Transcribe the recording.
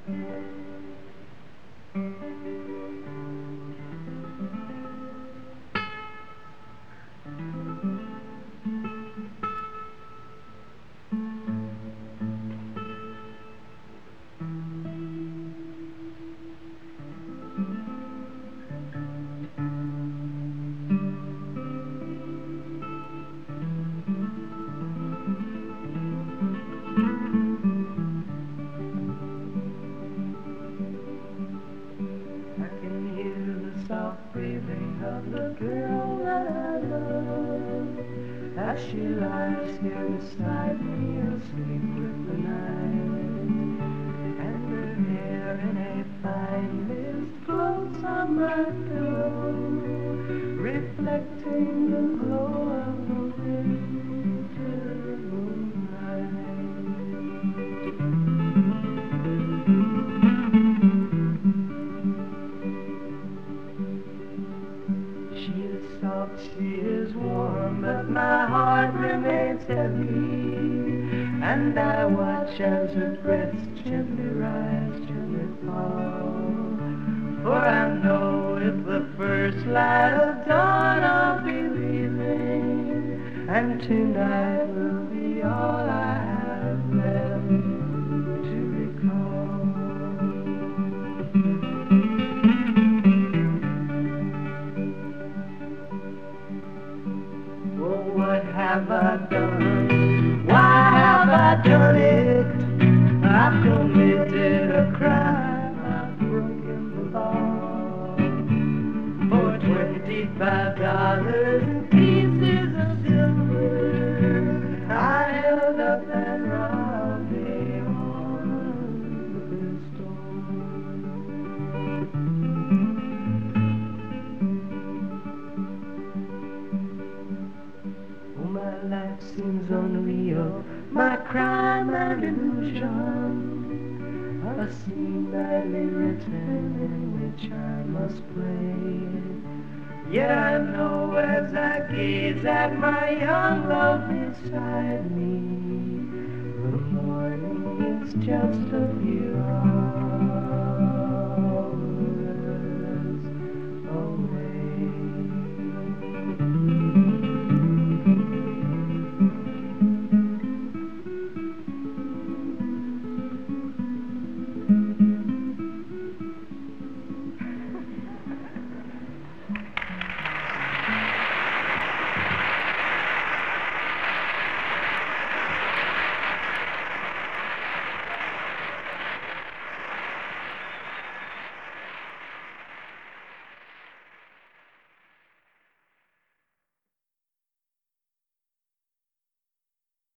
Breathing of the girl that I love, as she lies here beside me asleep with the night, and her hair in a fine mist floats on my pillow, reflecting the glow of the winter moonlight. She is soft, she is warm, but my heart remains heavy, and I watch as her breaths gently rise, gently fall. For I know with the first light of dawn I'll be leaving, and tonight will be all I have left to recall. What have I done? Why have I done it? I've committed a crime, I've broken the law. For $25 in pieces of silver, I held up and robbed a hardware store. My life seems unreal, my crime an illusion, a scene badly written in which I must play. Yet I know as I gaze at my young love beside me, the morning is just a year off.